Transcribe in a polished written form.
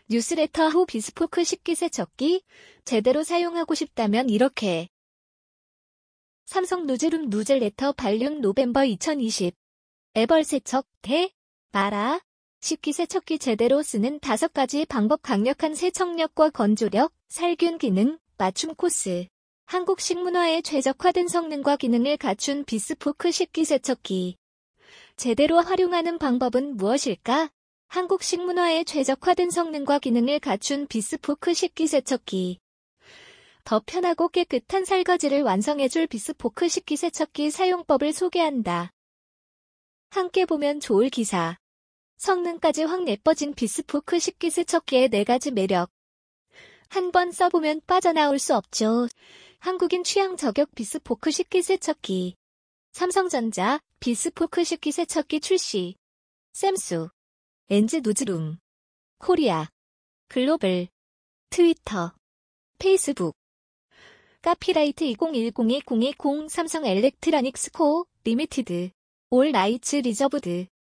뉴스레터 후 비스포크 식기세척기 제대로 사용하고 싶다면 이렇게. 삼성 누즈룸 누젤레터 발륨 노벰버 2020 애벌세척 대 마라 식기세척기 제대로 쓰는 5가지 방법 강력한 세척력과 건조력, 살균 기능, 맞춤 코스 한국식 문화에 최적화된 성능과 기능을 갖춘 비스포크 식기세척기 제대로 활용하는 방법은 무엇일까? 한국식 문화에 최적화된 성능과 기능을 갖춘 비스포크 식기세척기 더 편하고 깨끗한 설거지를 완성해줄 비스포크 식기세척기 사용법을 소개한다. 함께 보면 좋을 기사. 성능까지 확 예뻐진 비스포크 식기세척기의 4가지 매력. 한번 써보면 빠져나올 수 없죠. 한국인 취향 저격 비스포크 식기세척기. 삼성전자 비스포크 식기세척기 출시. 샘수. 엔즈 누즈룸. 코리아. 글로벌. 트위터. 페이스북. 카피라이트 2010-2020 삼성 엘렉트로닉스 코. 리미티드. 올 라이츠 리저브드.